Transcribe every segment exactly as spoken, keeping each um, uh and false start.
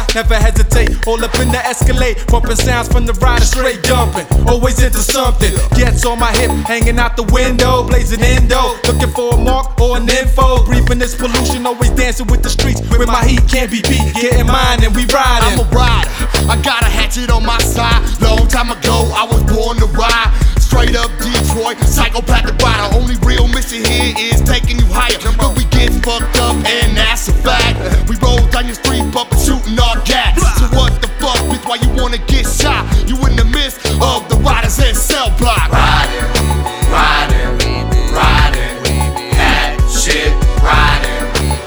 never hesitate. All up in the Escalade, bumping sounds from the rider, straight dumping. Always into something, gets on my hip, hanging out the window, blazing indo, looking for a mark or an info. Breathing this pollution, always dancing with the streets, where my heat can't be beat. Getting mine and we riding. I'm a rider, I got a hatchet on my side. Long time ago, I was born to ride. Straight up Detroit, psychopathic rider. Only real mission here is taking you higher. But we get fucked up and that's a fact. We roll down your street, bumpin', shooting our gas. So what the fuck, bitch, why you wanna get shot? You in the midst of the riders and cell block. Riding, riding, riding, that shit, riding,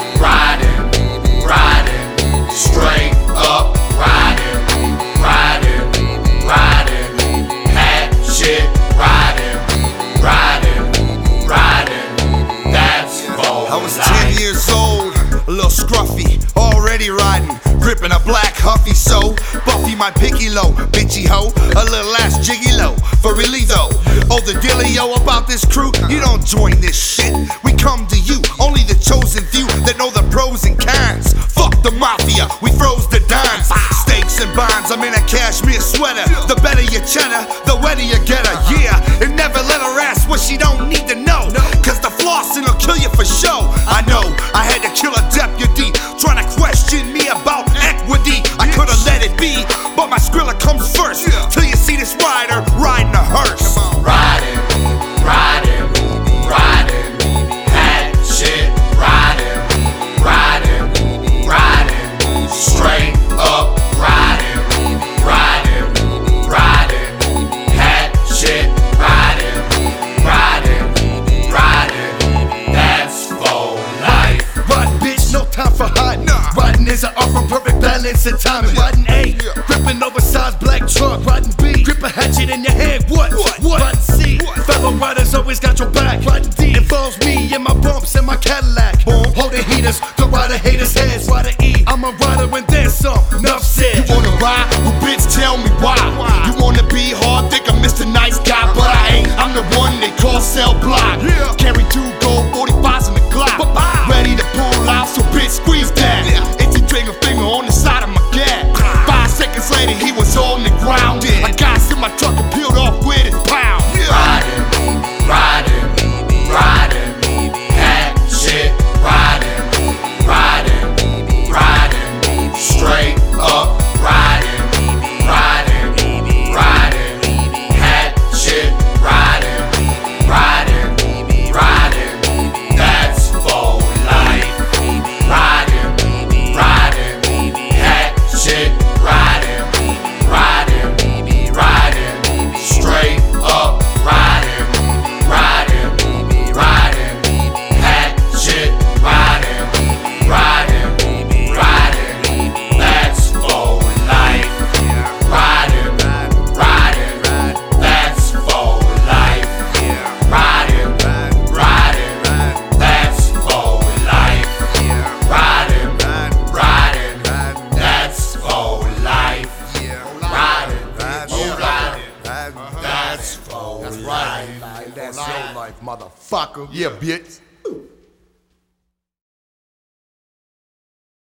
riding, riding, straight up, riding, riding, riding, that shit, riding, riding, riding, that's for I was ten years old, a little scruffy, already riding, gripping a black huffy. So Buffy my picky low, bitchy hoe, a little ass jiggy low, for really though. Oh, the dealio about this crew, you don't join this shit. We come to you, only the chosen few that know the pros and cons. Fuck the mafia, we froze the dimes. Stakes and bonds, I'm in a cashmere sweater. The better your cheddar, the wetter you get her. Yeah, and never let her ask what she don't need to know, cause the flossing will kill you for show. I know, I had to kill a deputy, trying to question me about equity. I could've let it be, but my Skrilla comes first. Till you see this rider riding a hearse. riding, riding, riding, that shit, riding, riding, riding, straight up, riding, riding, riding, that shit, riding, riding, riding, that's for life. Riding, bitch, no time for hiding. Riding is an art from perfect balance and timing. Riding A, gripping oversized black truck. Riding B, grip a hatchet in your hand. What? What? Riding C, fellow riders always got your back. Riding D, involves me and my bumps and my Cadillac. Holding heaters, the rider haters' heads. Riding E, I'm a rider and then some. Enough said. You wanna ride? Well, bitch, tell me why. You wanna be hard, think I'm Mister Nice Guy, but I ain't. I'm the one they call cell block. Carry two gold forty-fives in the Glock. Ready to pull out, so bitch, squeeze that. Itchy trigger finger on the side of my gap. Five seconds later, he was on the ground. I got in my truck and peeled off with his pound. Riding, riding, riding, that shit, riding, riding, riding, straight up, riding, riding, riding, that shit, riding, riding, riding, that's for life. Riding, riding, that shit, riding, riding, riding, straight up, riding, riding, riding, that shit, riding, riding, riding, that's for life. Riding, riding, that's for life. Riding, riding, that's for life. Riding, riding, that's for life. Riding, oh riding, that's for life. That's your life, motherfucker. Yeah, bitch.